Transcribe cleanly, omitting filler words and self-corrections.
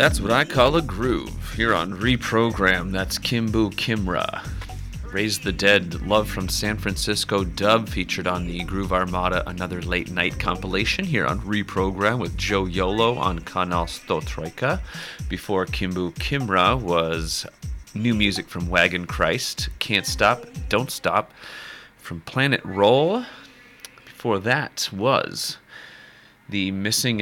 That's what I call a groove. Here on Reprogram, that's Kimbu Kimra. Raise the Dead, Love from San Francisco dub featured on the Groove Armada Another Late Night compilation here on Reprogram with Joe Yolo on Kanal 103. Before Kimbu Kimra was new music from Wagon Christ, Can't Stop, Don't Stop from Planet Roll. Before that was the Missing